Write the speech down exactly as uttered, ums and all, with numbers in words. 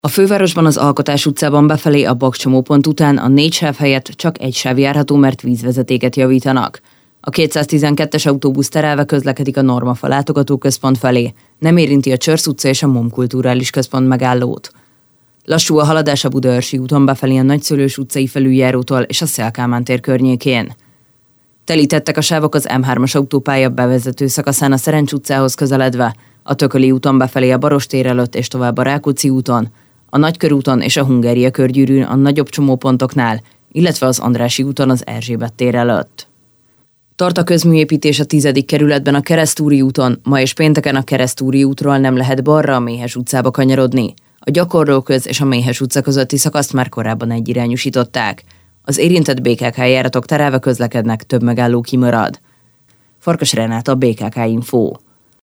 A fővárosban az Alkotás utcában befelé a Baks csomópont után a négy sáv helyett csak egy sáv járható, mert vízvezetéket javítanak. A kétszáztizenkettes autóbusz terelve közlekedik a Normafa látogatóközpont felé, nem érinti a Csörsz utca és a MOM kulturális központ megállót. Lassú a haladás a Budaörsi úton befelé a Nagyszőlős utcai felüljárótól és a Széll Kálmán tér környékén. Telítettek a sávok az M hármas autópálya bevezető szakaszán a Szerencs utcához közeledve, a Tököli úton befelé a Barostér előtt és tovább a Rákóczi úton, a Nagykörúton és a Hungária körgyűrűn a nagyobb csomópontoknál, illetve az Andrássy úton az Erzsébet tér előtt. Tart a közműépítés a tizedik kerületben a Keresztúri úton, ma és pénteken a Keresztúri útról nem lehet balra a Méhes utcába kanyarodni. A Gyakorlóköz és a Méhes utca közötti szakaszt már korábban egyirányúsították. Az érintett bé ká ká járatok terelve közlekednek, több megálló kimarad. Farkas Renáta, bé ká ká Info.